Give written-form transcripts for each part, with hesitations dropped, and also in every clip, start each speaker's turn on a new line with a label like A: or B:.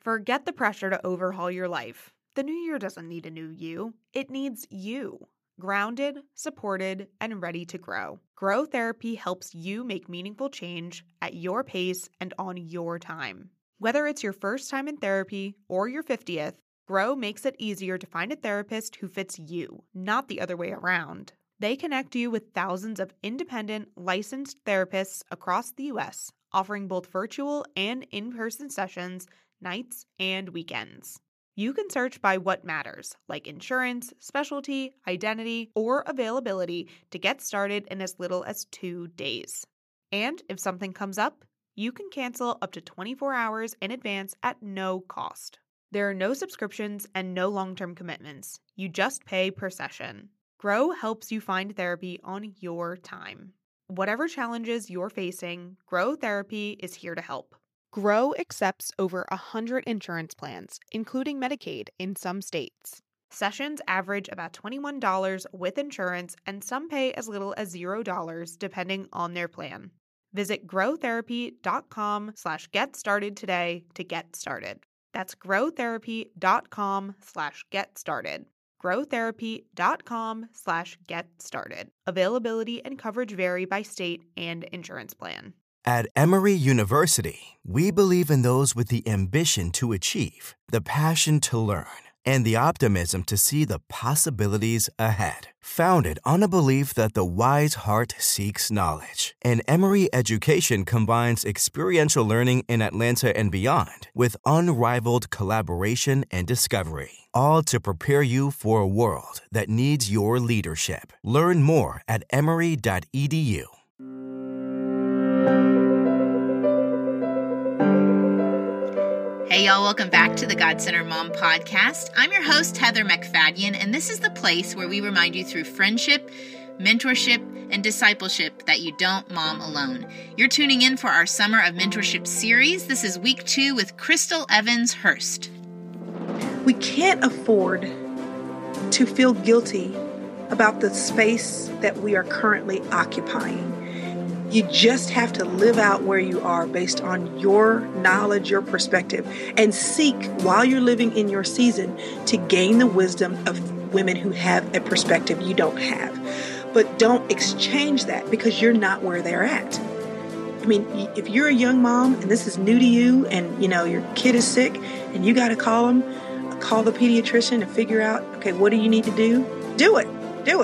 A: Forget the pressure to overhaul your life. The new year doesn't need a new you. It needs you. Grounded, supported, and ready to grow. Grow Therapy helps you make meaningful change at your pace and on your time. Whether it's your first time in therapy or your 50th, Grow makes it easier to find a therapist who fits you, not the other way around. They connect you with thousands of independent, licensed therapists across the U.S., offering both virtual and in-person sessions, nights and weekends. You can search by what matters, like insurance, specialty, identity, or availability, to get started in as little as 2 days. And if something comes up, you can cancel up to 24 hours in advance at no cost. There are no subscriptions and no long-term commitments. You just pay per session. Grow helps you find therapy on your time. Whatever challenges you're facing, Grow Therapy is here to help. Grow accepts over 100 insurance plans, including Medicaid in some states. Sessions average about $21 with insurance, and some pay as little as $0 depending on their plan. Visit growtherapy.com/get started today to get started. That's growtherapy.com/get started. growtherapy.com/get started. Availability and coverage vary by state and insurance plan.
B: At Emory University, we believe in those with the ambition to achieve, the passion to learn, and the optimism to see the possibilities ahead. Founded on a belief that the wise heart seeks knowledge, and Emory education combines experiential learning in Atlanta and beyond with unrivaled collaboration and discovery, all to prepare you for a world that needs your leadership. Learn more at emory.edu.
C: Hey, y'all, welcome back to the God-Centered Mom Podcast. I'm your host, Heather McFadden, and this is the place where we remind you through friendship, mentorship, and discipleship that you don't mom alone. You're tuning in for our Summer of Mentorship series. This is week 2 with Crystal Evans Hurst.
D: We can't afford to feel guilty about the space that we are currently occupying. You just have to live out where you are based on your knowledge, your perspective, and seek while you're living in your season to gain the wisdom of women who have a perspective you don't have. But don't exchange that because you're not where they're at. I mean, if you're a young mom and this is new to you and, your kid is sick and you got to call the pediatrician and figure out, okay, what do you need to do? Do it.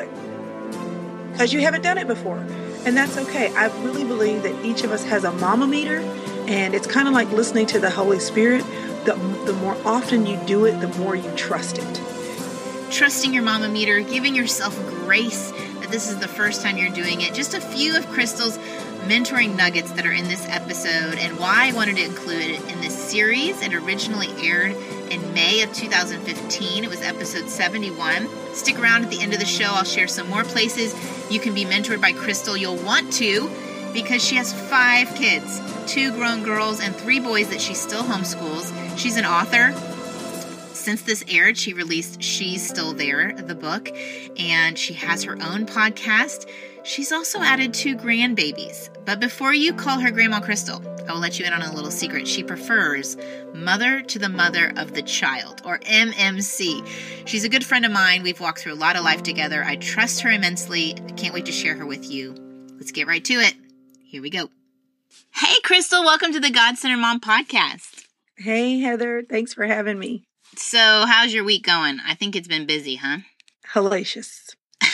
D: Because you haven't done it before. And that's okay. I really believe that each of us has a mama meter, and it's kind of like listening to the Holy Spirit. The more often you do it, the more you trust it.
C: Trusting your mama meter, giving yourself grace that this is the first time you're doing it. Just a few of Crystal's mentoring nuggets that are in this episode and why I wanted to include it in this series. It originally aired in May of 2015. It was episode 71. Stick around at the end of the show. I'll share some more places you can be mentored by Crystal. You'll want to because she has 5 kids, 2 grown girls and 3 boys that she still homeschools. She's an author. Since this aired, she released She's Still There, the book, and she has her own podcast. She's also added 2 grandbabies. But before you call her Grandma Crystal, I will let you in on a little secret. She prefers Mother to the Mother of the Child, or MMC. She's a good friend of mine. We've walked through a lot of life together. I trust her immensely. I can't wait to share her with you. Let's get right to it. Here we go. Hey, Crystal. Welcome to the God-Centered Mom Podcast.
D: Hey, Heather. Thanks for having me.
C: So, how's your week going? I think it's been busy, huh?
D: Hellacious.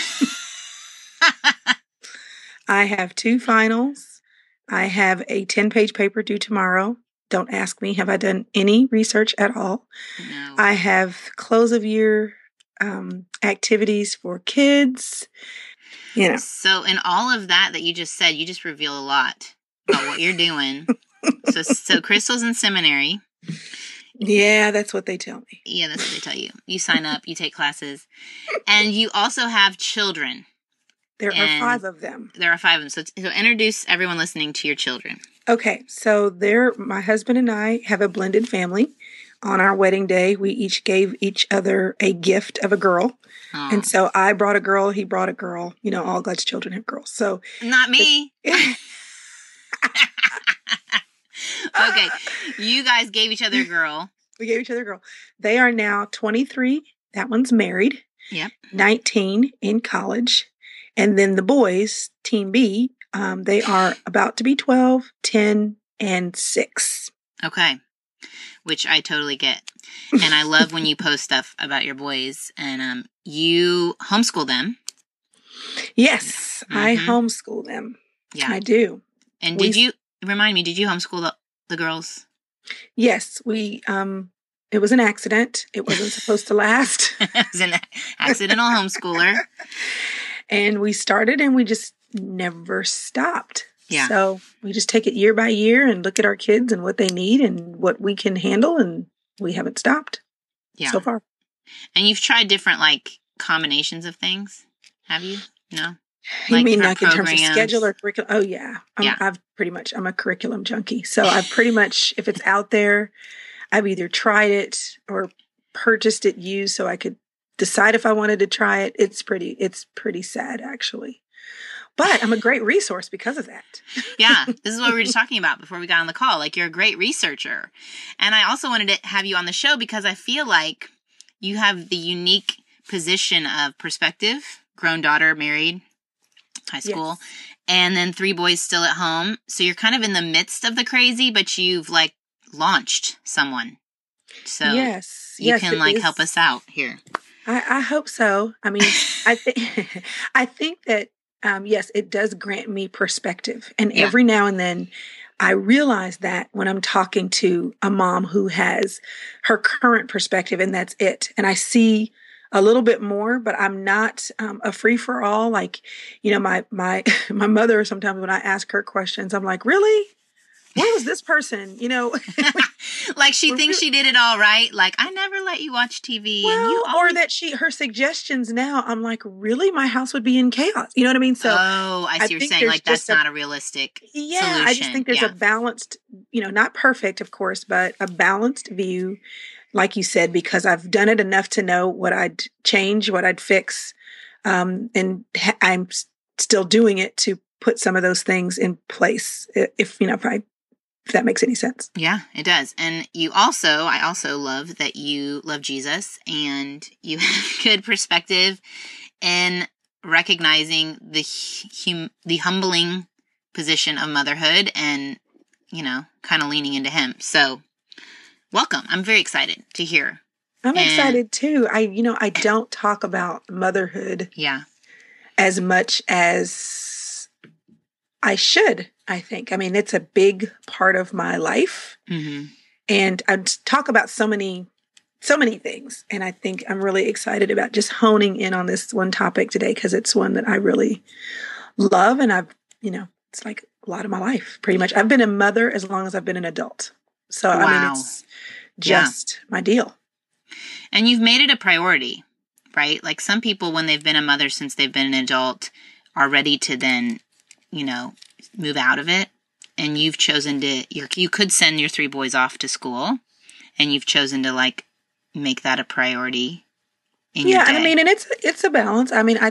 D: I have 2 finals. I have a 10-page paper due tomorrow. Don't ask me, have I done any research at all?
C: No.
D: I have close of year activities for kids.
C: So in all of that you just said, you just reveal a lot about what you're doing. So Crystal's in seminary.
D: Yeah, that's what they tell me.
C: Yeah, that's what they tell you. You sign up, you take classes, and you also have children.
D: There are 5 of them.
C: There are 5 of them. So introduce everyone listening to your children.
D: Okay, so my husband and I have a blended family. On our wedding day, we each gave each other a gift of a girl. Oh. And so I brought a girl, he brought a girl. All God's children have girls. So
C: not me. Okay, you guys gave each other a girl.
D: We gave each other a girl. They are now 23. That one's married.
C: Yep.
D: 19 in college. And then the boys, Team B, they are about to be 12, 10, and 6.
C: Okay. Which I totally get. And I love when you post stuff about your boys. And you homeschool them.
D: Yes, I homeschool them.
C: Yeah.
D: I do.
C: And did you homeschool the girls?
D: Yes, it was an accident. It wasn't supposed to last.
C: It was an accidental homeschooler.
D: And we started and we just never stopped.
C: Yeah.
D: So we just take it year by year and look at our kids and what they need and what we can handle. And we haven't stopped so far.
C: And you've tried different combinations of things, have you? No?
D: You mean in terms of schedule or curriculum? Oh, yeah. I'm a curriculum junkie. So I've pretty much, if it's out there, I've either tried it or purchased it used so I could decide if I wanted to try it. It's pretty sad, actually. But I'm a great resource because of that.
C: Yeah, this is what we were just talking about before we got on the call. You're a great researcher. And I also wanted to have you on the show because I feel like you have the unique position of perspective, grown daughter, married, high school, yes. And then 3 boys still at home. So you're kind of in the midst of the crazy, but you've launched someone. So you can help us out here.
D: I hope so. I mean, I think that, yes, it does grant me perspective. And every now and then I realize that when I'm talking to a mom who has her current perspective and that's it. And I see a little bit more, but I'm not a free for all. My mother, sometimes when I ask her questions, I'm like, really? Where was this person?
C: She thinks she did it all right. I never let you watch TV.
D: Well,
C: and you always...
D: or that her suggestions now, I'm like, really? My house would be in chaos. You know what I mean? So
C: I see what you're saying. That's not a realistic solution.
D: I just think there's a balanced, not perfect, of course, but a balanced view, like you said, because I've done it enough to know what I'd change, what I'd fix. And I'm still doing it to put some of those things in place. If that makes any sense.
C: Yeah, it does. And I also love that you love Jesus and you have good perspective in recognizing the humbling position of motherhood and, kind of leaning into him. So welcome. I'm very excited to hear.
D: I'm excited too. I don't talk about motherhood as much as I should. I think. I mean, it's a big part of my life. Mm-hmm. And I talk about so many things. And I think I'm really excited about just honing in on this one topic today because it's one that I really love. And it's like a lot of my life, pretty much. I've been a mother as long as I've been an adult. So, wow. I mean, it's just my deal.
C: And you've made it a priority, right? Some people, when they've been a mother since they've been an adult, are ready to then, move out of it, and you've chosen to. You could send your 3 boys off to school, and you've chosen to make that a priority. In your day.
D: And I mean, and it's a balance. I mean,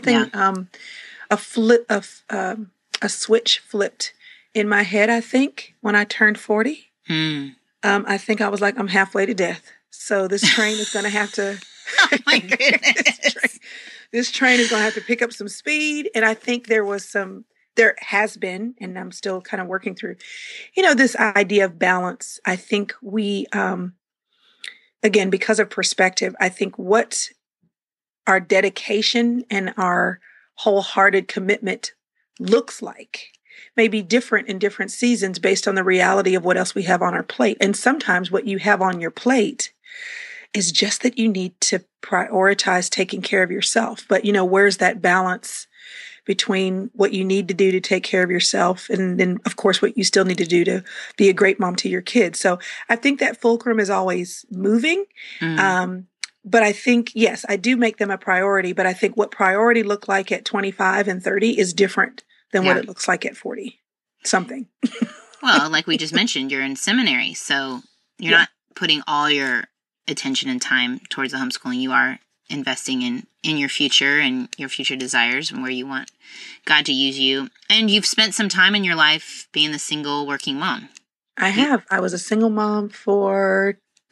D: a switch flipped in my head. I think when I turned 40, I think I was like, I'm halfway to death, so this train is going to have to.
C: Oh my goodness!
D: This train is going to have to pick up some speed, and I think there has been, and I'm still kind of working through, this idea of balance. I think we, again, because of perspective, I think what our dedication and our wholehearted commitment looks like may be different in different seasons based on the reality of what else we have on our plate. And sometimes what you have on your plate is just that you need to prioritize taking care of yourself. But, where's that balance between what you need to do to take care of yourself and then, of course, what you still need to do to be a great mom to your kids. So I think that fulcrum is always moving. But I think, yes, I do make them a priority, but I think what priority looked like at 25 and 30 is different than what it looks like at 40 something.
C: Well, like we just mentioned, you're in seminary, so you're not putting all your attention and time towards the homeschooling. You are investing in your future and your future desires and where you want God to use you. And you've spent some time in your life being the single working mom.
D: I have. I was a single mom for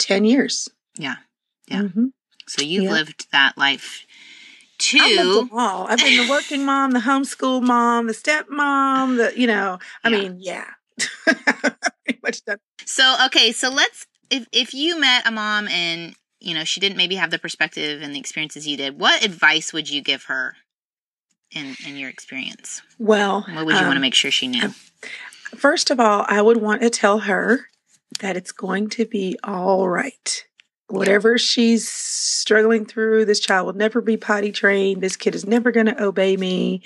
D: 10 years.
C: Yeah. Yeah.
D: Mm-hmm.
C: So you've
D: Yeah.
C: lived that life too.
D: I've lived them all. I've been the working mom, the homeschool mom, the stepmom, I mean, yeah. Pretty much done.
C: So, okay. So if you met a mom and, she didn't maybe have the perspective and the experiences you did, what advice would you give her in your experience?
D: Well,
C: what would you want to make sure she knew?
D: First of all, I would want to tell her that it's going to be all right. Whatever she's struggling through, this child will never be potty trained. This kid is never going to obey me.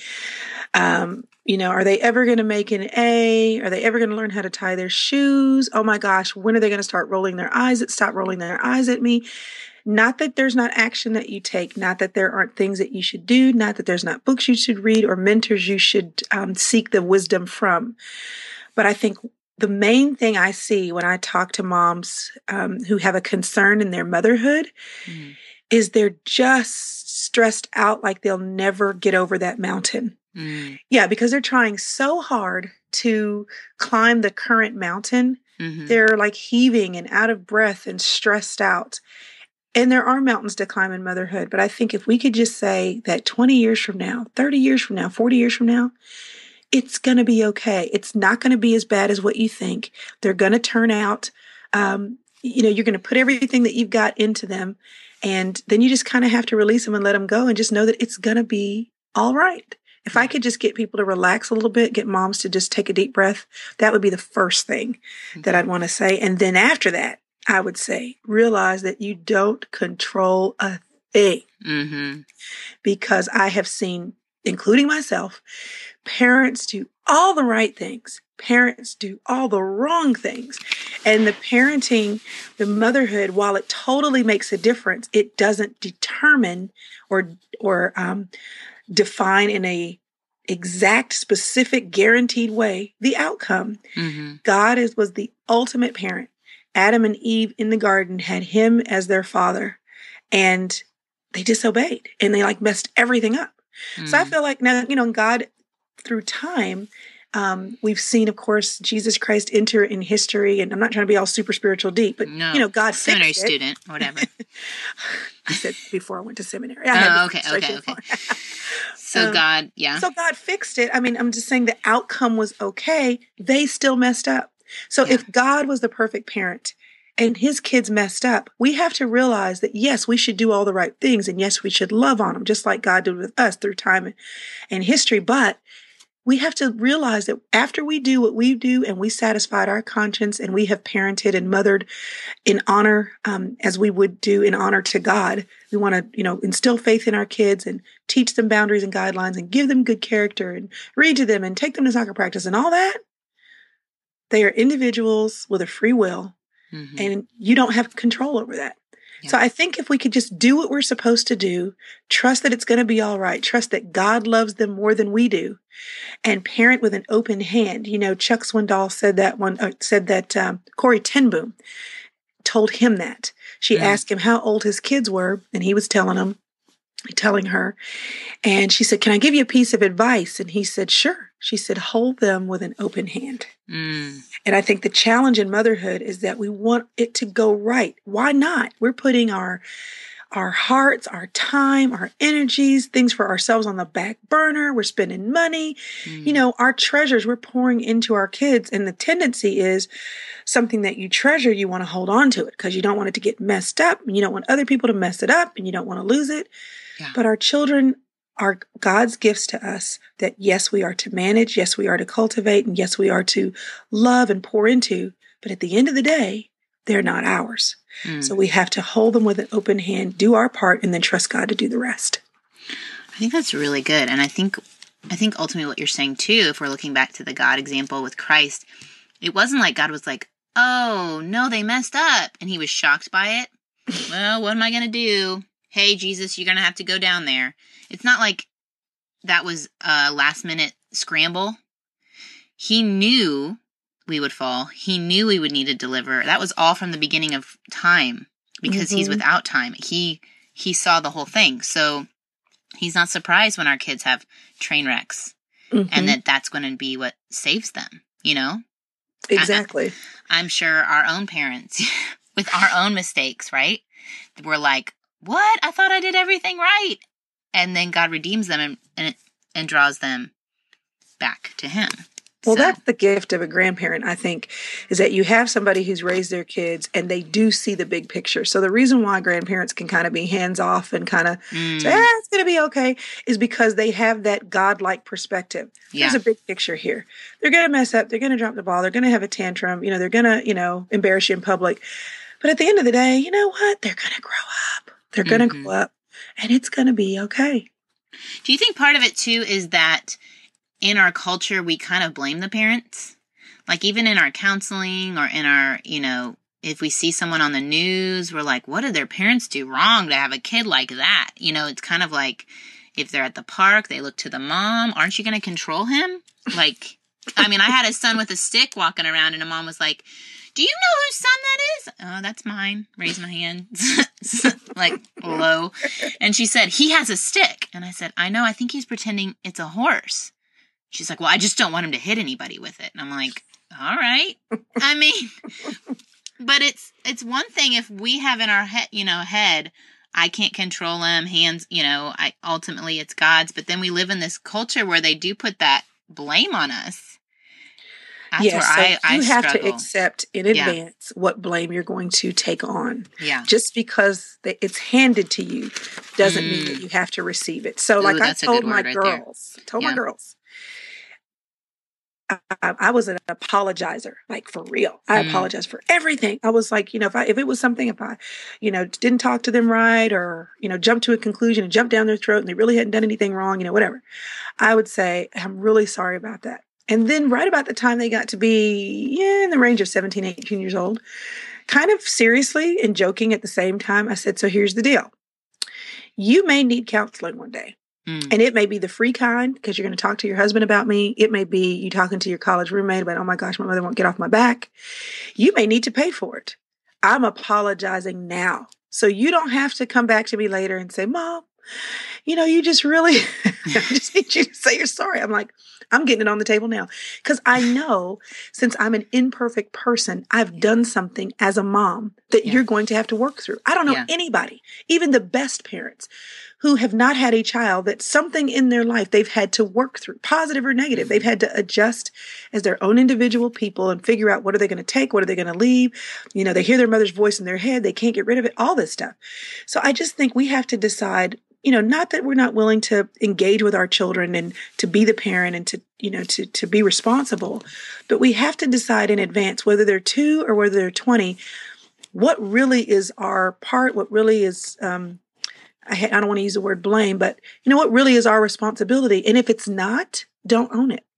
D: Are they ever going to make an A? Are they ever going to learn how to tie their shoes? Oh my gosh, when are they going to stop rolling their eyes at me? Not that there's not action that you take, not that there aren't things that you should do, not that there's not books you should read or mentors you should seek the wisdom from. But I think the main thing I see when I talk to moms who have a concern in their motherhood is they're just stressed out like they'll never get over that mountain. Yeah, because they're trying so hard to climb the current mountain. They're like heaving and out of breath and stressed out. And there are mountains to climb in motherhood. But I think if we could just say that 20 years from now, 30 years from now, 40 years from now, it's going to be okay. It's not going to be as bad as what you think. They're going to turn out, you're going to put everything that you've got into them. And then you just kind of have to release them and let them go and just know that it's going to be all right. If I could just get people to relax a little bit, get moms to just take a deep breath, that would be the first thing that I'd want to say. And then after that, I would say, realize that you don't control a thing. Because I have seen, including myself, parents do all the right things. Parents do all the wrong things. And the parenting, the motherhood, while it totally makes a difference, it doesn't determine or define in a exact, specific, guaranteed way the outcome. God was the ultimate parent. Adam and Eve in the garden had him as their father, and they disobeyed and they messed everything up. So I feel like now, God, through time, we've seen, of course, Jesus Christ enter in history, and I'm not trying to be all super spiritual deep, but God
C: seminary
D: fixed it.
C: Student, whatever.
D: I said before I went to seminary.
C: Okay. So God,
D: So God fixed it. I mean, I'm just saying the outcome was okay. They still messed up. So if God was the perfect parent and his kids messed up, we have to realize that, yes, we should do all the right things. And yes, we should love on them just like God did with us through time and history. But we have to realize that after we do what we do and we satisfied our conscience and we have parented and mothered in honor, as we would do in honor to God, we want to, instill faith in our kids and teach them boundaries and guidelines and give them good character and read to them and take them to soccer practice and all that. They are individuals with a free will, and you don't have control over that. Yeah. So I think if we could just do what we're supposed to do, trust that it's going to be all right, trust that God loves them more than we do, and parent with an open hand. Chuck Swindoll said that Corrie ten Boom told him that. She asked him how old his kids were, and he was telling her, and she said, "Can I give you a piece of advice?" And he said, "Sure." She said, "Hold them with an open hand." And I think the challenge in motherhood is that we want it to go right. Why not? We're putting our hearts, our time, our energies, things for ourselves on the back burner. We're spending money. Our treasures we're pouring into our kids. And the tendency is something that you treasure, you want to hold on to it because you don't want it to get messed up. And you don't want other people to mess it up and you don't want to lose it. Yeah. But our children are God's gifts to us that, yes, we are to manage. Yes, we are to cultivate. And yes, we are to love and pour into. But at the end of the day, they're not ours. So we have to hold them with an open hand, do our part, and then trust God to do the rest.
C: I think that's really good. And I think ultimately what you're saying too, if we're looking back to the God example with Christ, it wasn't like God was like, "Oh, no, they messed up." And he was shocked by it. Well, what am I going to do? Hey, Jesus, you're going to have to go down there. It's not like that was a last minute scramble. He knew we would fall. He knew we would need to deliver. That was all from the beginning of time because he's without time. He saw the whole thing. So he's not surprised when our kids have train wrecks and that's going to be what saves them,
D: Exactly.
C: I'm sure our own parents with our own mistakes, right? We're like, what? I thought I did everything right. And then God redeems them and draws them back to him.
D: Well, that's the gift of a grandparent, I think, is that you have somebody who's raised their kids and they do see the big picture. So the reason why grandparents can kind of be hands off and kind of say, it's going to be okay, is because they have that godlike perspective. There's a big picture here. They're going to mess up. They're going to drop the ball. They're going to have a tantrum. They're going to, embarrass you in public. But at the end of the day, you know what? They're going to grow up. They're going to grow up and it's going to be okay.
C: Do you think part of it too is that in our culture, we kind of blame the parents? Like even in our counseling or in our, if we see someone on the news, we're like, what did their parents do wrong to have a kid like that? It's kind of like if they're at the park, they look to the mom. Aren't you going to control him? Like, I had a son with a stick walking around and a mom was like, do you know whose son that is? Oh, that's mine. Raise my hand. Like low. And she said, he has a stick. And I said, I know. I think he's pretending it's a horse. She's like, well, I just don't want him to hit anybody with it. And I'm like, all right. But it's one thing if we have in our head, I can't control him, hands, ultimately it's God's. But then we live in this culture where they do put that blame on us. That's where I
D: you have
C: struggle.
D: To accept in advance what blame you're going to take on.
C: Yeah.
D: Just because it's handed to you doesn't mean that you have to receive it. So I told my girls, I was an apologizer, like for real. I apologize for everything. I was like, if it was something, if I, didn't talk to them right or, jumped to a conclusion and jumped down their throat and they really hadn't done anything wrong, whatever, I would say, I'm really sorry about that. And then right about the time they got to be in the range of 17, 18 years old, kind of seriously and joking at the same time, I said, so here's the deal. You may need counseling one day. And it may be the free kind because you're going to talk to your husband about me. It may be you talking to your college roommate about, oh my gosh, my mother won't get off my back. You may need to pay for it. I'm apologizing now. So you don't have to come back to me later and say, Mom, you just really, I just need you to say you're sorry. I'm like, I'm getting it on the table now. Because I know since I'm an imperfect person, I've done something as a mom that you're going to have to work through. I don't know anybody, even the best parents, who have not had a child that something in their life they've had to work through, positive or negative. They've had to adjust as their own individual people and figure out what are they going to take, what are they going to leave. They hear their mother's voice in their head. They can't get rid of it, all this stuff. So I just think we have to decide, not that we're not willing to engage with our children and to be the parent and to be responsible, but we have to decide in advance, whether they're 2 or whether they're 20, what really is our part, what really is, I don't want to use the word blame, but what really is our responsibility? And if it's not, don't own it.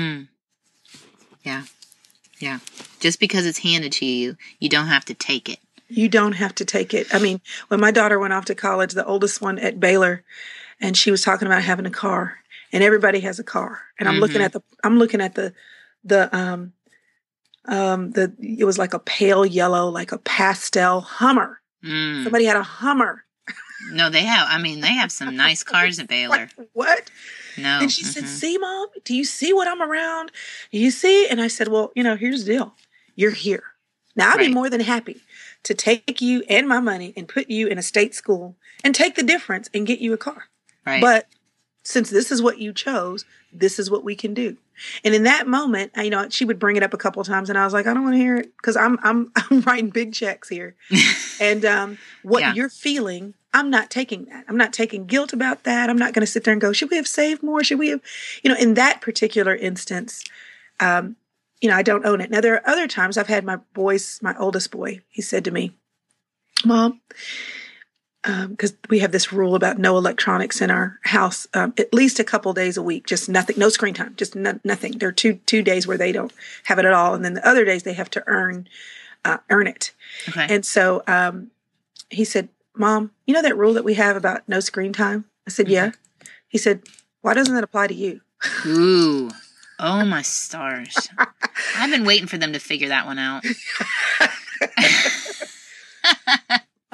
C: Yeah. Yeah. Just because it's handed to you, you don't have to take it.
D: You don't have to take it. When my daughter went off to college, the oldest one at Baylor, and she was talking about having a car, and everybody has a car. And I'm looking at it was like a pale yellow, like a pastel Hummer. Somebody had a Hummer.
C: No, they have some nice cars at Baylor.
D: What?
C: No.
D: And she said, see, Mom, do you see what I'm around? Do you see? And I said, well, here's the deal. You're here. Now, I'd be more than happy to take you and my money and put you in a state school and take the difference and get you a car.
C: Right.
D: But since this is what you chose, this is what we can do. And in that moment, she would bring it up a couple of times and I was like, I don't want to hear it because I'm writing big checks here. And what you're feeling, I'm not taking that. I'm not taking guilt about that. I'm not going to sit there and go, should we have saved more? Should we have, in that particular instance, I don't own it. Now, there are other times I've had my oldest boy, he said to me, Mom, because we have this rule about no electronics in our house, at least a couple days a week, just nothing, no screen time, just nothing. There are two days where they don't have it at all. And then the other days they have to earn it. Okay. And so he said, Mom, you know that rule that we have about no screen time? I said, yeah. He said, why doesn't that apply to you?
C: Ooh. Oh, my stars. I've been waiting for them to figure that one out.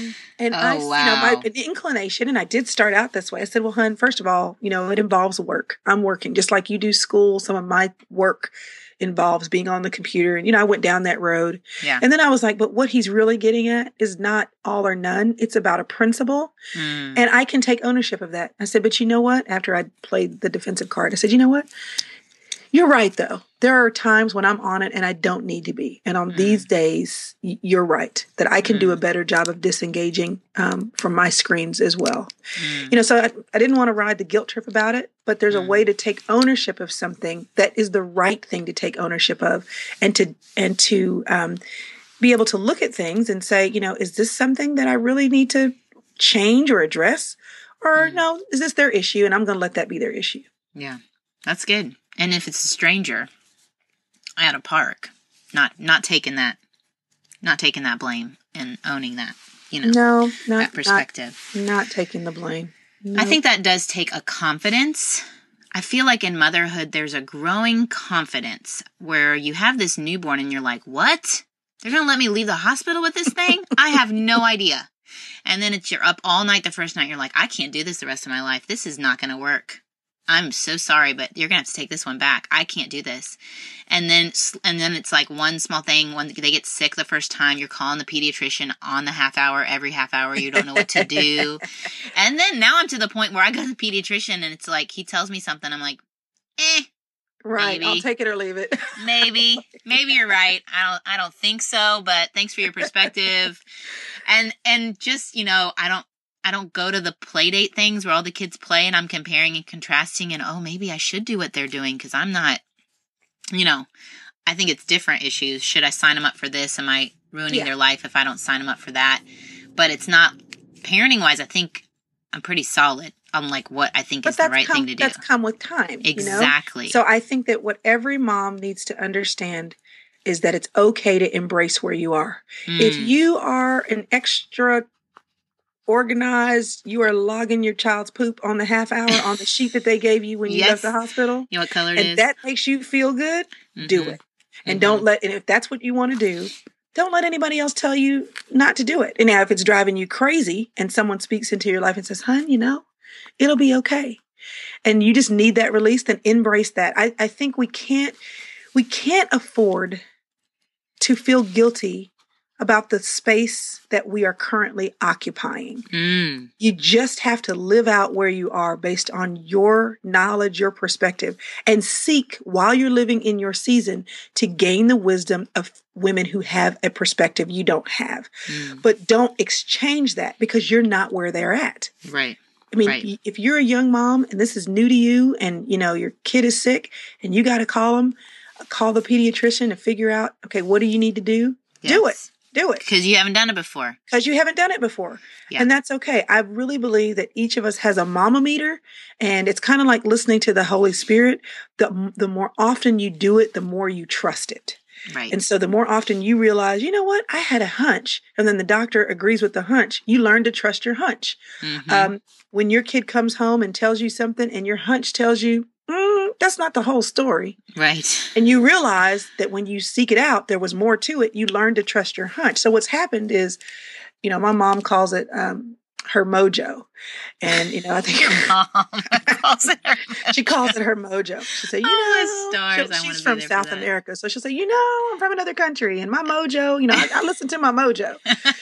D: And
C: Oh,
D: my
C: wow.
D: inclination, and I did start out this way. I said, well, hun, first of all, it involves work. I'm working just like you do school. Some of my work involves being on the computer. And, I went down that road.
C: Yeah.
D: And then I was like, but what he's really getting at is not all or none. It's about a principle.
C: Mm.
D: And I can take ownership of that. I said, but you know what? After I played the defensive card, I said, you know what? You're right, though. There are times when I'm on it and I don't need to be. And on these days, you're right, that I can do a better job of disengaging from my screens as well. So I didn't want to ride the guilt trip about it, but there's a way to take ownership of something that is the right thing to take ownership of, and to be able to look at things and say, is this something that I really need to change or address? Or no, is this their issue? And I'm going to let that be their issue.
C: Yeah, that's good. And if it's a stranger at a park, not taking that blame and owning that,
D: No,
C: that perspective.
D: Not taking the blame.
C: I think that does take a confidence. I feel like in motherhood, there's a growing confidence where you have this newborn and you're like, what? They're going to let me leave the hospital with this thing? I have no idea. And then you're up all night the first night. You're like, I can't do this the rest of my life. This is not going to work. I'm so sorry, but you're going to have to take this one back. I can't do this. And then it's like one small thing. When they get sick the first time, you're calling the pediatrician on the half hour, every half hour. You don't know what to do. And then now I'm to the point where I go to the pediatrician and it's like, he tells me something. I'm like,
D: right.
C: Maybe.
D: I'll take it or leave it.
C: maybe you're right. I don't think so, but thanks for your perspective. And just, I don't go to the play date things where all the kids play and I'm comparing and contrasting and, maybe I should do what they're doing because I'm not, I think it's different issues. Should I sign them up for this? Am I ruining their life if I don't sign them up for that? But it's not, parenting wise, I think I'm pretty solid on like what I think is the right thing to do.
D: That's come with time.
C: Exactly.
D: So I think that what every mom needs to understand is that it's okay to embrace where you are. If you are an extra organized, you are logging your child's poop on the half hour on the sheet that they gave you when you left the hospital.
C: You know what color it is?
D: And that makes you feel good, do it. And and if that's what you want to do, don't let anybody else tell you not to do it. And now if it's driving you crazy and someone speaks into your life and says, hon, it'll be okay. And you just need that release, then embrace that. I think we can't afford to feel guilty about the space that we are currently occupying. You just have to live out where you are based on your knowledge, your perspective, and seek while you're living in your season to gain the wisdom of women who have a perspective you don't have. But don't exchange that because you're not where they're at.
C: Right.
D: I mean, if you're a young mom and this is new to you and, your kid is sick and you got to call the pediatrician to figure out, okay, what do you need to do?
C: Yes.
D: Do it. Do it.
C: Because you haven't done it before.
D: Yeah. And that's okay. I really believe that each of us has a mama meter, and it's kind of like listening to the Holy Spirit. The more often you do it, the more you trust it.
C: Right.
D: And so the more often you realize, you know what, I had a hunch, and then the doctor agrees with the hunch, you learn to trust your hunch. When your kid comes home and tells you something and your hunch tells you, that's not the whole story.
C: Right.
D: And you realize that when you seek it out, there was more to it. You learn to trust your hunch. So what's happened is, my mom calls it her mojo. And, I think she calls it her mojo. She'll say, she's from South America. So she'll say, I'm from another country and my mojo, I listen to my mojo.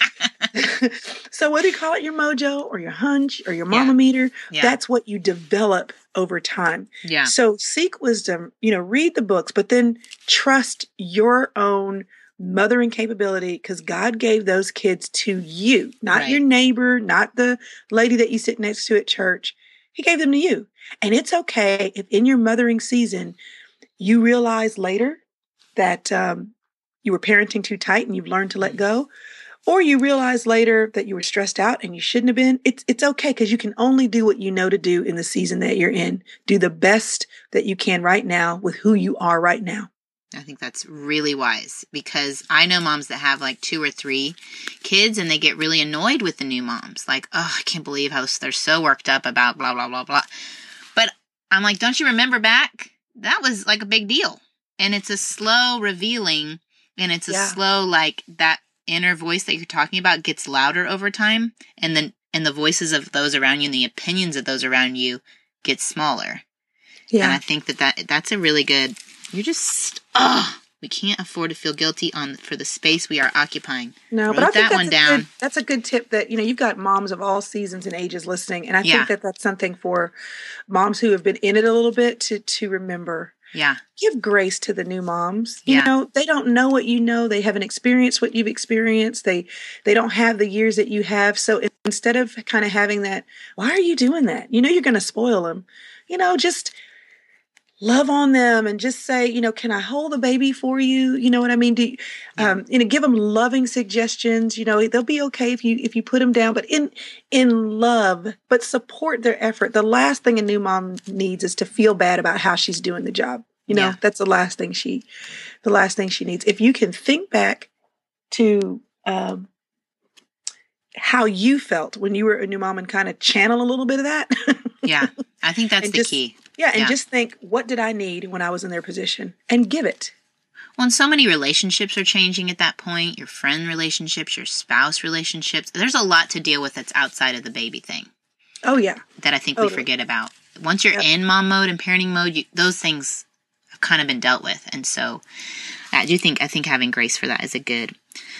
D: So whether you call it your mojo or your hunch or your mama meter, that's what you develop over time.
C: Yeah.
D: So seek wisdom, read the books, but then trust your own mothering capability because God gave those kids to you, not your neighbor, not the lady that you sit next to at church. He gave them to you. And it's okay if in your mothering season, you realize later that you were parenting too tight and you've learned to let go. Or you realize later that you were stressed out and you shouldn't have been. It's okay because you can only do what you know to do in the season that you're in. Do the best that you can right now with who you are right now.
C: I think that's really wise because I know moms that have like 2 or 3 kids and they get really annoyed with the new moms. Like, I can't believe how they're so worked up about blah, blah, blah, blah. But I'm like, don't you remember back? That was like a big deal. And it's a slow revealing and it's a slow like that. inner voice that you're talking about gets louder over time, and the voices of those around you and the opinions of those around you get smaller. Yeah. And I think that's a really good, we can't afford to feel guilty for the space we are occupying.
D: No, but I think that's a good tip that, you've got moms of all seasons and ages listening. And I think that's something for moms who have been in it a little bit to remember.
C: Yeah.
D: Give grace to the new moms. You know, they don't know what you know. They haven't experienced what you've experienced. They don't have the years that you have. So instead of kind of having that, why are you doing that? You're going to spoil them. Just love on them and just say, can I hold the baby for you? You know what I mean? Give them loving suggestions. They'll be okay if you put them down, but in love, but support their effort. The last thing a new mom needs is to feel bad about how she's doing the job. That's the last thing she needs. If you can think back to how you felt when you were a new mom and kind of channel a little bit of that.
C: Yeah, I think that's the key.
D: Yeah, and just think, what did I need when I was in their position? And give it.
C: Well, and so many relationships are changing at that point. Your friend relationships, your spouse relationships. There's a lot to deal with that's outside of the baby thing.
D: Oh, yeah.
C: That I think we forget about. Once you're in mom mode and parenting mode, those things have kind of been dealt with. And so I think having grace for that is a good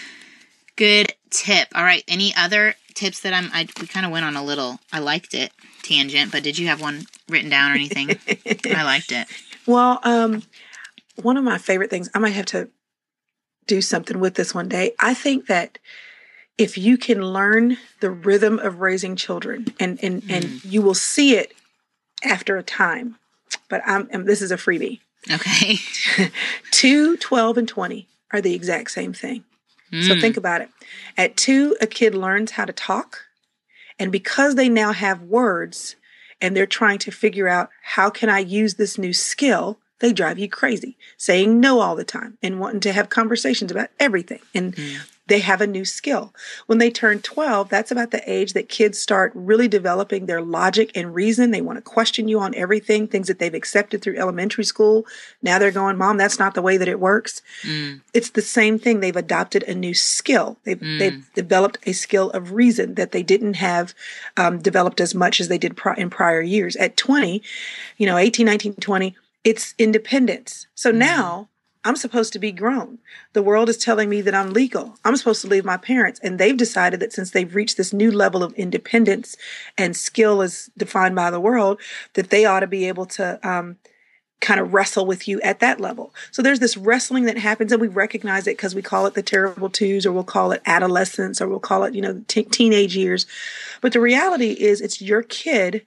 C: tip. All right. Any other tips that we kind of went on a little, I liked it, tangent, but did you have one written down or anything? I liked it.
D: Well, one of my favorite things, I might have to do something with this one day. I think that if you can learn the rhythm of raising children and you will see it after a time, but this is a freebie.
C: Okay.
D: 2, 12, and 20 are the exact same thing. So think about it. At 2, a kid learns how to talk. And because they now have words and they're trying to figure out how can I use this new skill, they drive you crazy, saying no all the time and wanting to have conversations about everything. And they have a new skill. When they turn 12, that's about the age that kids start really developing their logic and reason. They want to question you on everything, things that they've accepted through elementary school. Now they're going, Mom, that's not the way that it works. It's the same thing. They've adopted a new skill. They've developed a skill of reason that they didn't have developed as much as they did in prior years. At 20, 18, 19, 20, it's independence. So now I'm supposed to be grown. The world is telling me that I'm legal. I'm supposed to leave my parents. And they've decided that since they've reached this new level of independence and skill as defined by the world, that they ought to be able to kind of wrestle with you at that level. So there's this wrestling that happens, and we recognize it because we call it the terrible twos, or we'll call it adolescence, or we'll call it, teenage years. But the reality is it's your kid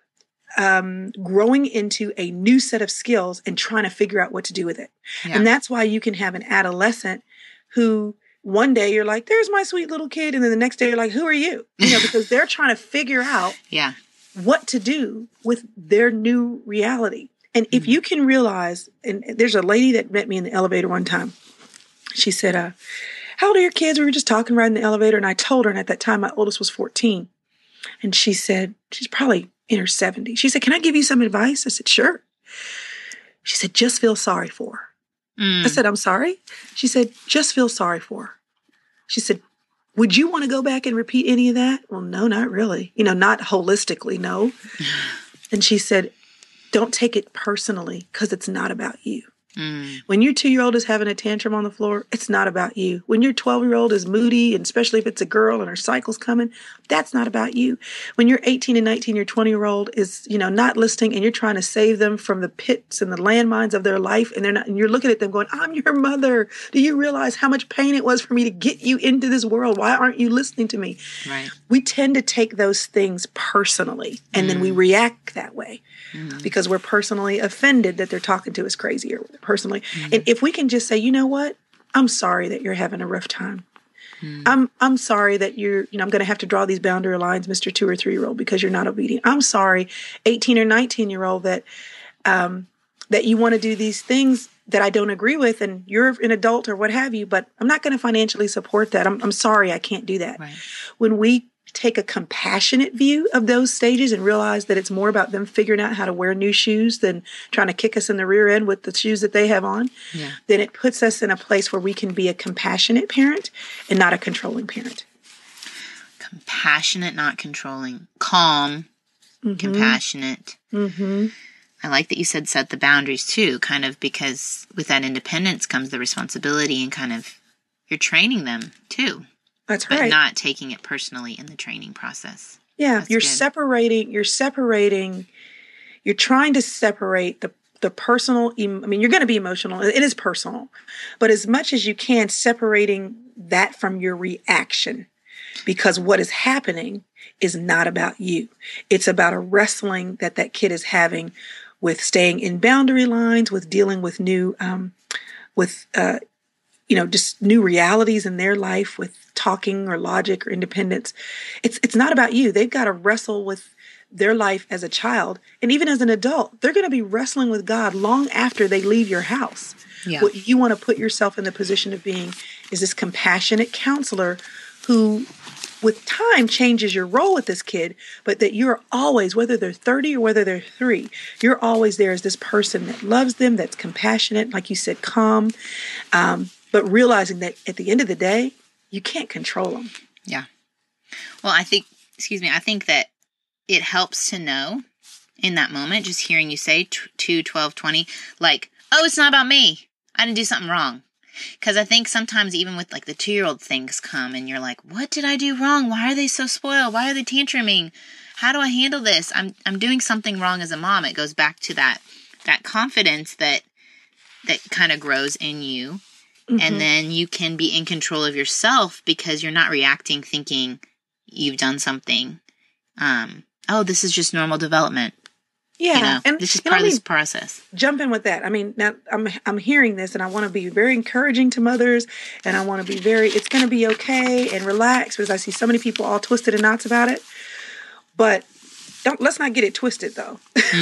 D: growing into a new set of skills and trying to figure out what to do with it. Yeah. And that's why you can have an adolescent who one day you're like, there's my sweet little kid. And then the next day you're like, who are you? Because they're trying to figure out what to do with their new reality. And if you can realize, and there's a lady that met me in the elevator one time. She said, how old are your kids? We were just talking right in the elevator. And I told her, and at that time, my oldest was 14. And she said, she's probably in her 70s. She said, can I give you some advice? I said, sure. She said, just feel sorry for her. I said, I'm sorry? She said, just feel sorry for her. She said, would you want to go back and repeat any of that? Well, no, not really. Not holistically, no. And she said, don't take it personally because it's not about you. When your 2-year-old is having a tantrum on the floor, it's not about you. When your 12-year-old is moody, and especially if it's a girl and her cycle's coming, that's not about you. When your 18 and 19, your 20-year-old is, not listening and you're trying to save them from the pits and the landmines of their life, and they're not, and you're looking at them going, I'm your mother. Do you realize how much pain it was for me to get you into this world? Why aren't you listening to me? Right. We tend to take those things personally, and then we react that way. Because we're personally offended that they're talking to us crazy, or personally. And if we can just say, you know what? I'm sorry that you're having a rough time. I'm sorry that you're, I'm going to have to draw these boundary lines, Mr. 2 or 3-year-old, because you're not obedient. I'm sorry, 18 or 19-year-old, that you want to do these things that I don't agree with, and you're an adult or what have you, but I'm not going to financially support that. I'm sorry, I can't do that. Right. When we take a compassionate view of those stages and realize that it's more about them figuring out how to wear new shoes than trying to kick us in the rear end with the shoes that they have on, then it puts us in a place where we can be a compassionate parent and not a controlling parent.
C: Compassionate, not controlling. Calm, compassionate.
D: Mm-hmm.
C: I like that you said set the boundaries too, kind of because with that independence comes the responsibility and kind of you're training them too.
D: That's
C: but
D: right.
C: not taking it personally in the training process.
D: Yeah,
C: That's
D: you're
C: good.
D: you're trying to separate the personal, I mean, you're going to be emotional. It is personal. But as much as you can, separating that from your reaction. Because what is happening is not about you. It's about a wrestling that kid is having with staying in boundary lines, with dealing with new, just new realities in their life with talking or logic or independence. It's not about you. They've got to wrestle with their life as a child. And even as an adult, they're going to be wrestling with God long after they leave your house.
C: Yeah.
D: What you want to put yourself in the position of being is this compassionate counselor who, with time, changes your role with this kid, but that you're always, whether they're 30 or whether they're 3, you're always there as this person that loves them, that's compassionate, like you said, calm, but realizing that at the end of the day, you can't control them.
C: Yeah. Well, I think that it helps to know in that moment, just hearing you say 2, 12, 20, like, oh, it's not about me. I didn't do something wrong. Because I think sometimes even with like the 2-year-old things come and you're like, what did I do wrong? Why are they so spoiled? Why are they tantruming? How do I handle this? I'm doing something wrong as a mom. It goes back to that confidence that kind of grows in you. Mm-hmm. And then you can be in control of yourself because you're not reacting thinking you've done something. This is just normal development.
D: Yeah,
C: and this is part of this process.
D: Jump in with that. I mean, now I'm hearing this, and I want to be very encouraging to mothers, and I want to be it's going to be okay and relax, because I see so many people all twisted in knots about it. But let's not get it twisted, though.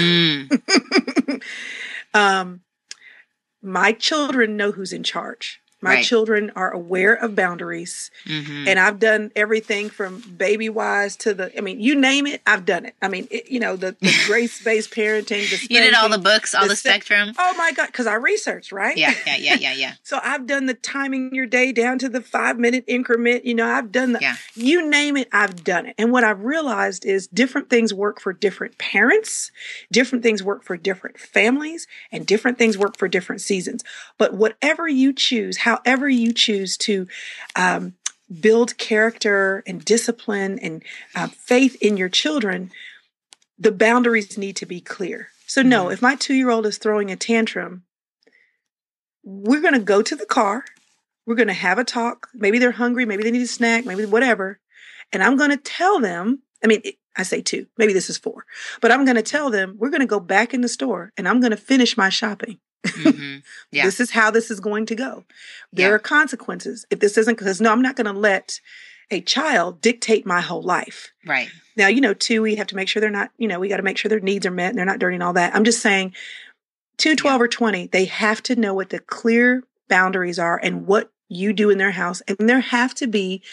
D: My children know who's in charge. My children are aware of boundaries. Mm-hmm. And I've done everything from baby wise to you name it, I've done it. I mean, the grace-based parenting. You
C: did all the books, all the spectrum.
D: Oh my God, because I researched, right?
C: Yeah.
D: So I've done the timing your day down to the 5-minute increment. I've done you name it, I've done it. And what I've realized is different things work for different parents, different things work for different families, and different things work for different seasons. But whatever you choose, however you choose to build character and discipline and faith in your children, the boundaries need to be clear. So no, if my 2-year-old is throwing a tantrum, we're going to go to the car. We're going to have a talk. Maybe they're hungry. Maybe they need a snack. Maybe whatever. And I'm going to tell them, I say 2, maybe this is 4, but I'm going to tell them we're going to go back in the store and I'm going to finish my shopping. Mm-hmm. Yeah. This is how this is going to go. There are consequences if this isn't, because I'm not going to let a child dictate my whole life.
C: Right.
D: Now, 2, we have to make sure they're not, we got to make sure their needs are met and they're not dirty and all that. I'm just saying 2, 12 or 20, they have to know what the clear boundaries are and what you do in their house. And there have to be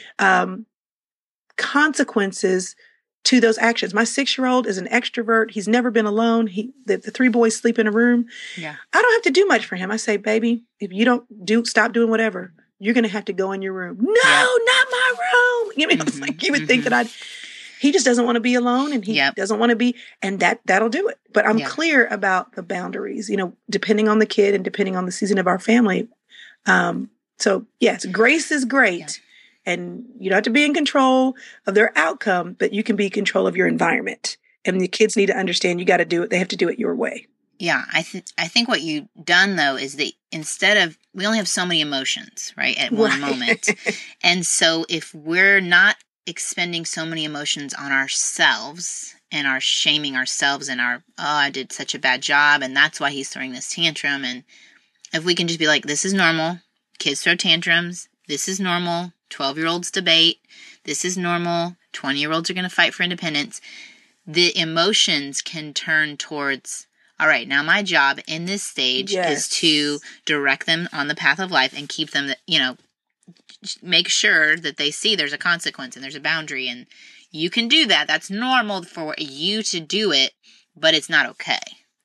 D: consequences to those actions. My 6-year-old is an extrovert. He's never been alone. The 3 boys sleep in a room. Yeah. I don't have to do much for him. I say, baby, if you don't stop doing whatever, you're going to have to go in your room. No, not my room. It's like you would think that he just doesn't want to be alone and he doesn't want to be, and that'll do it. But I'm clear about the boundaries, depending on the kid and depending on the season of our family. So yes, grace is great. Yeah. And you don't have to be in control of their outcome, but you can be in control of your environment. And the kids need to understand you got to do it. They have to do it your way.
C: Yeah, I think what you've done, though, is that instead of, we only have so many emotions, right, at one moment. And so if we're not expending so many emotions on ourselves and our shaming ourselves and I did such a bad job and that's why he's throwing this tantrum. And if we can just be like, this is normal. Kids throw tantrums. This is normal. 12-year-olds debate. This is normal. 20-year-olds are going to fight for independence. The emotions can turn towards, all right, now my job in this stage is to direct them on the path of life and keep them, make sure that they see there's a consequence and there's a boundary, and you can do that. That's normal for you to do it, but it's not okay.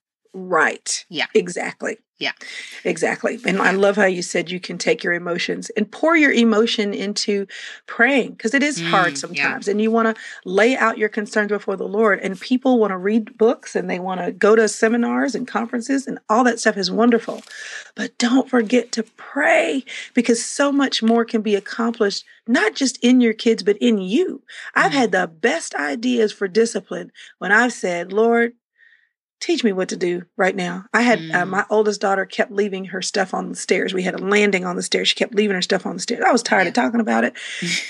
D: Right.
C: Yeah.
D: Exactly.
C: Yeah.
D: Exactly. And I love how you said you can take your emotions and pour your emotion into praying, because it is hard sometimes. And you want to lay out your concerns before the Lord. And people want to read books and they want to go to seminars and conferences, and all that stuff is wonderful. But don't forget to pray, because so much more can be accomplished, not just in your kids, but in you. I've had the best ideas for discipline when I've said, Lord, teach me what to do right now. I had my oldest daughter kept leaving her stuff on the stairs. We had a landing on the stairs. She kept leaving her stuff on the stairs. I was tired of talking about it.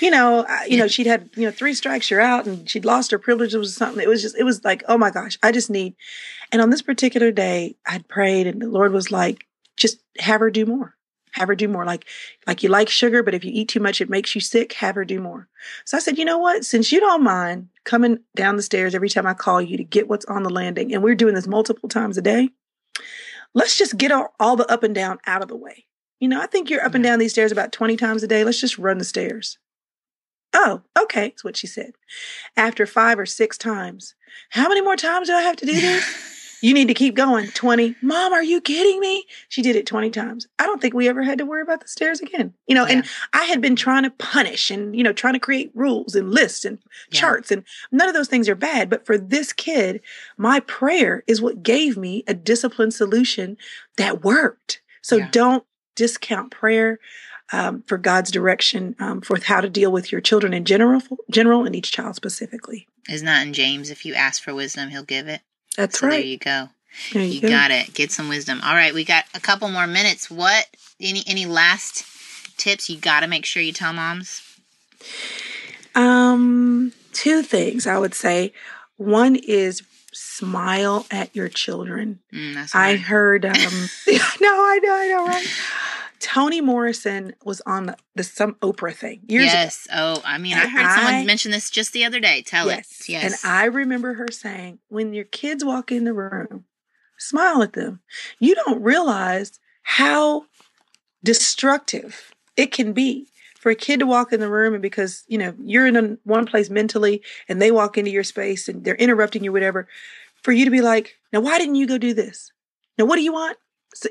D: She'd had 3 strikes, you're out, and she'd lost her privileges or something. It was like, oh my gosh, and on this particular day, I'd prayed, and the Lord was like, just have her do more. Have her do more. Like you like sugar, but if you eat too much, it makes you sick. Have her do more. So I said, you know what? Since you don't mind coming down the stairs every time I call you to get what's on the landing, and we're doing this multiple times a day, let's just get all the up and down out of the way. I think you're up and down these stairs about 20 times a day. Let's just run the stairs. Oh, okay. That's what she said. After 5 or 6 times, how many more times do I have to do this? You need to keep going. 20. Mom, are you kidding me? She did it 20 times. I don't think we ever had to worry about the stairs again. And I had been trying to punish and, trying to create rules and lists and charts, and none of those things are bad. But for this kid, my prayer is what gave me a disciplined solution that worked. So don't discount prayer for God's direction for how to deal with your children in general and each child specifically.
C: Isn't that in James? If you ask for wisdom, he'll give it.
D: That's right.
C: There you go. You got it. Get some wisdom. All right, we got a couple more minutes. Any last tips you got to make sure you tell moms?
D: 2 things I would say. One is smile at your children.
C: That's
D: I
C: right.
D: heard, I know, right? Toni Morrison was on some Oprah thing years ago.
C: Oh, I heard someone mention this just the other day. Tell it. Yes.
D: And I remember her saying, when your kids walk in the room, smile at them. You don't realize how destructive it can be for a kid to walk in the room, and because, you're in one place mentally and they walk into your space and they're interrupting you, whatever, for you to be like, now, why didn't you go do this? Now, what do you want? So,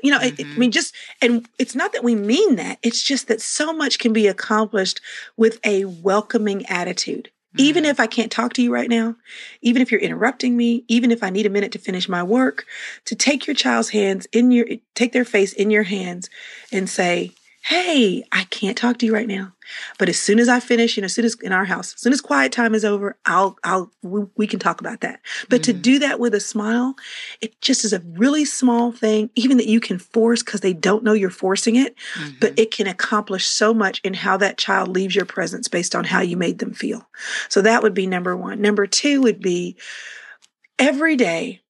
D: and it's not that we mean that. It's just that so much can be accomplished with a welcoming attitude. Even if I can't talk to you right now, even if you're interrupting me, even if I need a minute to finish my work, to take your child's take their face in your hands and say, hey, I can't talk to you right now, but as soon as I finish, as soon as in our house, as soon as quiet time is over, we can talk about that. But to do that with a smile, it just is a really small thing, even that you can force because they don't know you're forcing it, but it can accomplish so much in how that child leaves your presence based on how you made them feel. So that would be number 1. Number 2 would be every day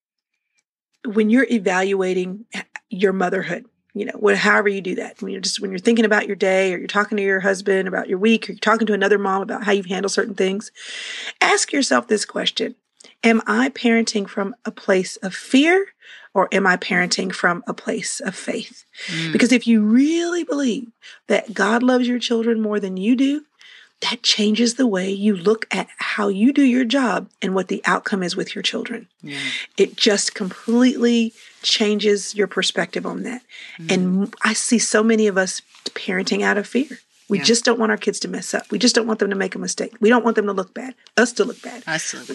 D: when you're evaluating your motherhood, however you do that, when you're thinking about your day, or you're talking to your husband about your week, or you're talking to another mom about how you handle certain things, ask yourself this question: am I parenting from a place of fear, or am I parenting from a place of faith? Because if you really believe that God loves your children more than you do, that changes the way you look at how you do your job and what the outcome is with your children. Yeah. It just completely changes your perspective on that. And I see so many of us parenting out of fear. We just don't want our kids to mess up. We just don't want them to make a mistake. We don't want them to look bad. Us to look bad.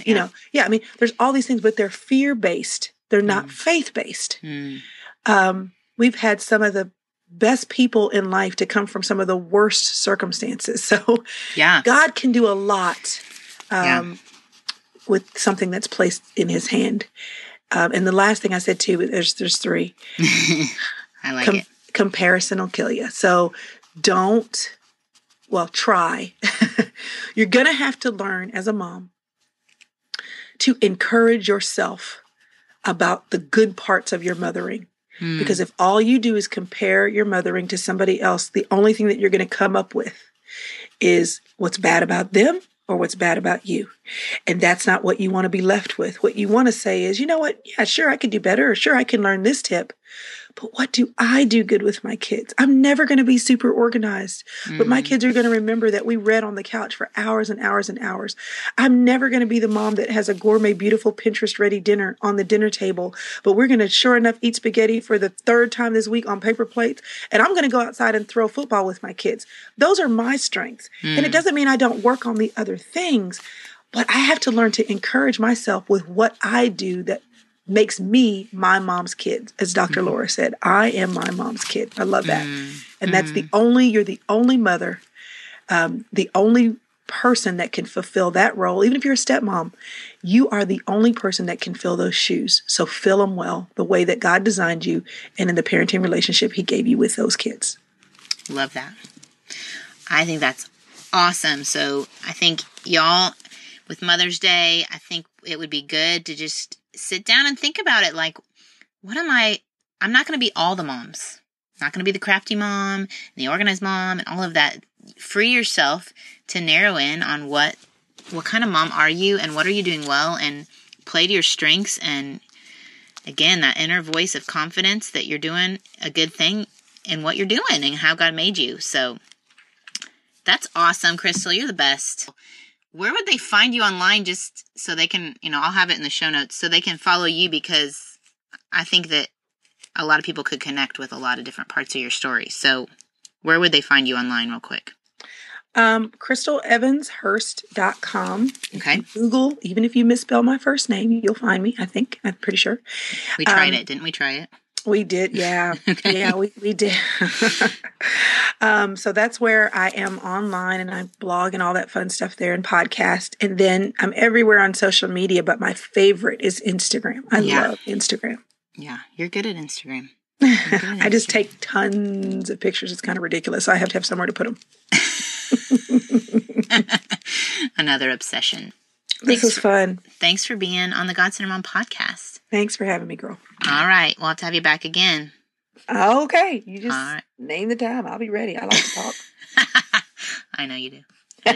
D: There's all these things, but they're fear-based. They're not faith-based. We've had some of the best people in life to come from some of the worst circumstances. So God can do a lot with something that's placed in his hand. And the last thing I said too, there's 3.
C: I like it.
D: Comparison will kill you. So try. You're going to have to learn as a mom to encourage yourself about the good parts of your mothering. Because if all you do is compare your mothering to somebody else, the only thing that you're going to come up with is what's bad about them or what's bad about you. And that's not what you want to be left with. What you want to say is, you know what? Yeah, sure, I could do better, or sure, I can learn this tip. but what do I do good with my kids? I'm never going to be super organized, but my kids are going to remember that we read on the couch for hours and hours and hours. I'm never going to be the mom that has a gourmet, beautiful Pinterest-ready dinner on the dinner table, but we're going to sure enough eat spaghetti for the third time this week on paper plates, and I'm going to go outside and throw football with my kids. Those are my strengths. And it doesn't mean I don't work on the other things, but I have to learn to encourage myself with what I do that makes me my mom's kid. As Dr. Laura said, I am my mom's kid. I love that. And that's you're the only mother, the only person that can fulfill that role. Even if you're a stepmom, you are the only person that can fill those shoes. So fill them well, the way that God designed you and in the parenting relationship he gave you with those kids.
C: Love that. I think that's awesome. So I think y'all, with Mother's Day, I think it would be good to just sit down and think about it. Like, I'm not going to be all the moms. I'm not going to be the crafty mom and the organized mom and all of that. Free yourself to narrow in on what kind of mom are you and what are you doing well, and play to your strengths. And again, that inner voice of confidence that you're doing a good thing in what you're doing and how God made you. So that's awesome, Crystal. You're the best. Where would they find you online, just so they can, I'll have it in the show notes, so they can follow you, because I think that a lot of people could connect with a lot of different parts of your story. So where would they find you online real quick?
D: CrystalEvansHurst.com.
C: Okay.
D: Google, even if you misspell my first name, you'll find me, I think. I'm pretty sure.
C: We tried it. Didn't we try it?
D: We did, yeah. Okay. Yeah, we did. So that's where I am online, and I blog and all that fun stuff there, and podcast. And then I'm everywhere on social media, but my favorite is Instagram. I love Instagram. Yeah,
C: you're good at Instagram.
D: I just take tons of pictures. It's kind of ridiculous. I have to have somewhere to put them.
C: Another obsession.
D: This was fun.
C: Thanks for being on the God Center Mom podcast.
D: Thanks for having me, girl.
C: All right. We'll have to have you back again.
D: Okay. You just name the time. I'll be ready. I like to talk.
C: I know you do.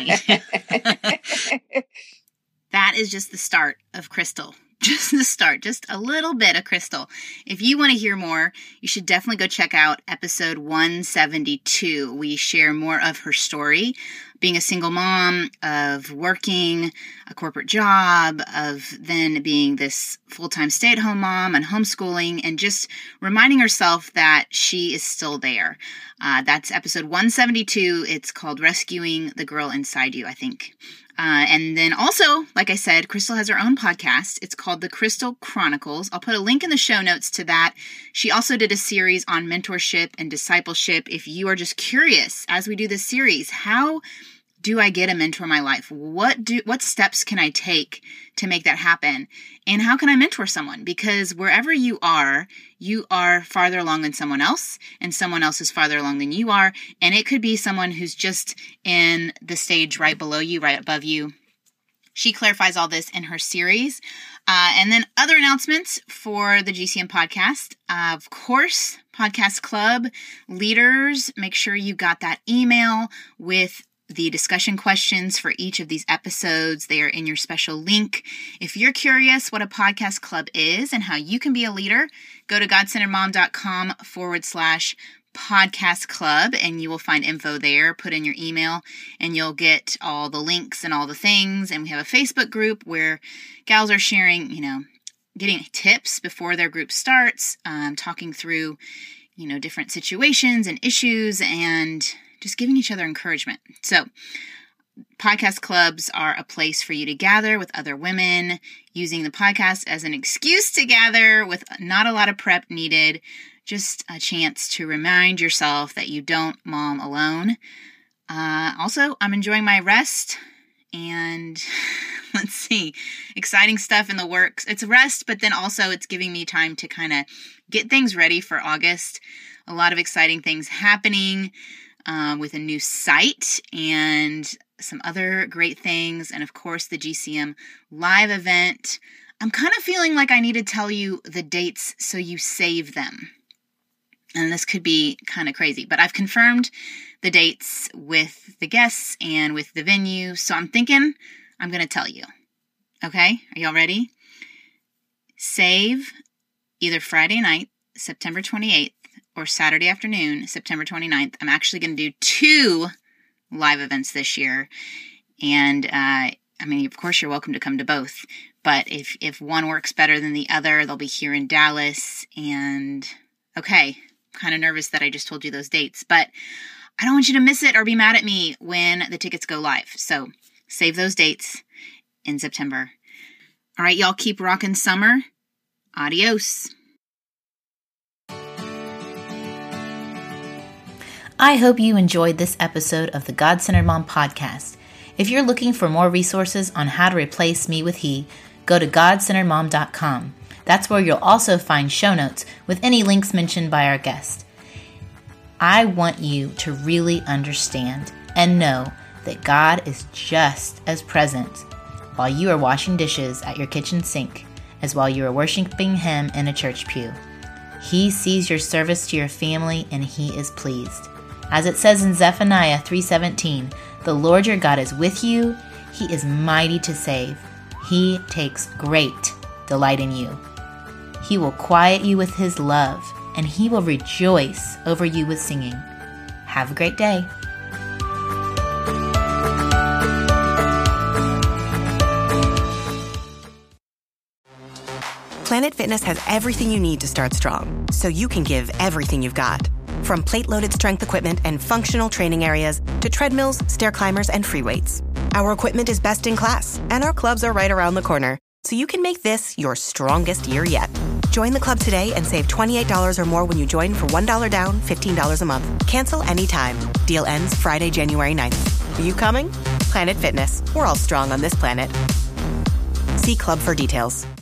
C: That is just the start of Crystal. Just the start. Just a little bit of Crystal. If you want to hear more, you should definitely go check out episode 172. We share more of her story, being a single mom, of working a corporate job, of then being this full-time stay-at-home mom and homeschooling, and just reminding herself that she is still there. That's episode 172. It's called Rescuing the Girl Inside You, I think. And then also, like I said, Crystal has her own podcast. It's called The Crystal Chronicles. I'll put a link in the show notes to that. She also did a series on mentorship and discipleship. If you are just curious, as we do this series, how do I get a mentor in my life? What steps can I take to make that happen? And how can I mentor someone? Because wherever you are farther along than someone else, and someone else is farther along than you are. And it could be someone who's just in the stage right below you, right above you. She clarifies all this in her series. And then other announcements for the GCM podcast. Of course, Podcast Club leaders, make sure you got that email with the discussion questions for each of these episodes. They are in your special link. If you're curious what a podcast club is and how you can be a leader, go to godcenteredmom.com/podcast club, and you will find info there. Put in your email and you'll get all the links and all the things. And we have a Facebook group where gals are sharing, getting tips before their group starts, talking through, different situations and issues, and just giving each other encouragement. So podcast clubs are a place for you to gather with other women, using the podcast as an excuse to gather with not a lot of prep needed, just a chance to remind yourself that you don't mom alone. Also, I'm enjoying my rest, and let's see, exciting stuff in the works. It's rest, but then also it's giving me time to kind of get things ready for August. A lot of exciting things happening. With a new site and some other great things. And of course, the GCM live event. I'm kind of feeling like I need to tell you the dates so you save them. And this could be kind of crazy, but I've confirmed the dates with the guests and with the venue. So I'm thinking I'm going to tell you. Okay? Are y'all ready? Save either Friday night, September 28th or Saturday afternoon, September 29th. I'm actually going to do 2 live events this year. And, of course, you're welcome to come to both. But if one works better than the other, they'll be here in Dallas. And, okay, I'm kind of nervous that I just told you those dates. But I don't want you to miss it or be mad at me when the tickets go live. So save those dates in September. All right, y'all, keep rocking summer. Adios. I hope you enjoyed this episode of the God-Centered Mom podcast. If you're looking for more resources on how to replace me with he, go to godcenteredmom.com. That's where you'll also find show notes with any links mentioned by our guest. I want you to really understand and know that God is just as present while you are washing dishes at your kitchen sink as while you are worshiping Him in a church pew. He sees your service to your family and He is pleased. As it says in Zephaniah 3:17, the Lord your God is with you. He is mighty to save. He takes great delight in you. He will quiet you with His love, and He will rejoice over you with singing. Have a great day.
E: Planet Fitness has everything you need to start strong, so you can give everything you've got. From plate-loaded strength equipment and functional training areas to treadmills, stair climbers, and free weights. Our equipment is best in class, and our clubs are right around the corner, so you can make this your strongest year yet. Join the club today and save $28 or more when you join for $1 down, $15 a month. Cancel anytime. Deal ends Friday, January 9th. Are you coming? Planet Fitness. We're all strong on this planet. See club for details.